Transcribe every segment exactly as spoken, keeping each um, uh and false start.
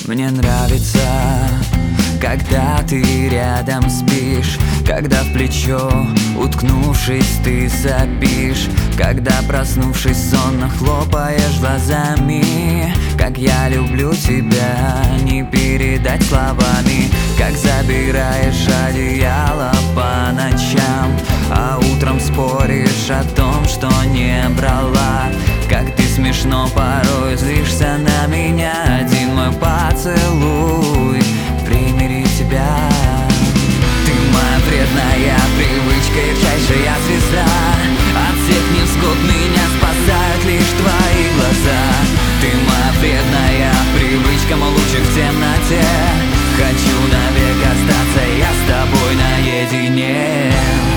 Мне нравится, когда ты рядом спишь, когда в плечо, уткнувшись, ты сопишь, когда, проснувшись, сонно хлопаешь глазами. Как я люблю тебя, не передать словами. Как забираешь одеяло по ночам, а утром споришь о том, что не брала. Как ты смешно порой злишься на меня. Один мой поцелуй примирит тебя. Ты моя вредная привычка, ярчайшая звезда. От всех невзгод меня спасают лишь твои глаза. Ты моя вредная привычка, мой лучик в темноте. Хочу навек остаться я с тобой наедине.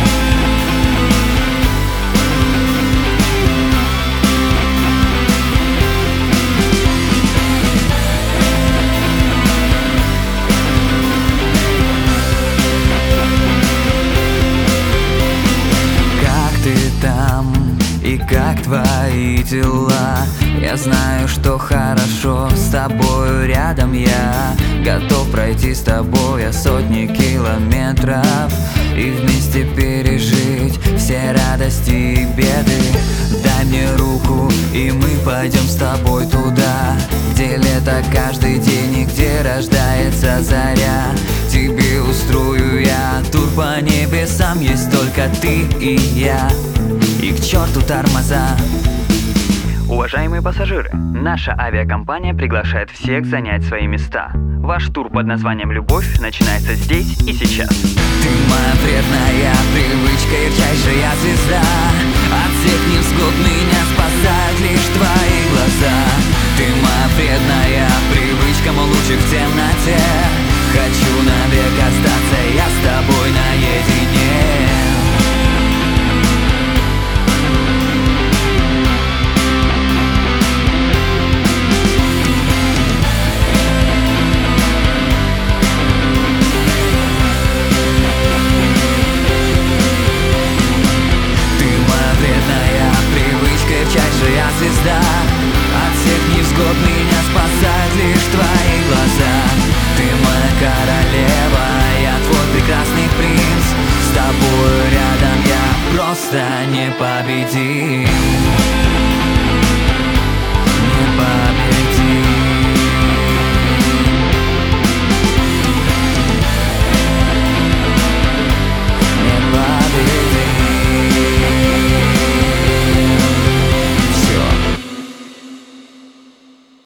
Там и как твои дела? Я знаю, что хорошо с тобою рядом. Я готов пройти с тобой я сотни километров и вместе пережить все радости и беды. Дай мне руку, и мы пойдем с тобой туда, где лето каждый день и где рождается заря. Тебе устрою я тур по небесам, есть только ты и я. И к черту тормоза. Уважаемые пассажиры, наша авиакомпания приглашает всех занять свои места. Ваш тур под названием «Любовь» начинается здесь и сейчас. Ты моя вредная привычка, ярчайшая звезда. От всех невзгод меня спасают лишь твои глаза. Ты моя вредная привычка, мой лучик в темноте. Хочу навек остаться я с тобой наедине. Ярчайшая звезда. От всех невзгод меня спасают лишь твои глаза. Ты моя королева, я твой прекрасный принц. С тобой рядом я просто непобедим.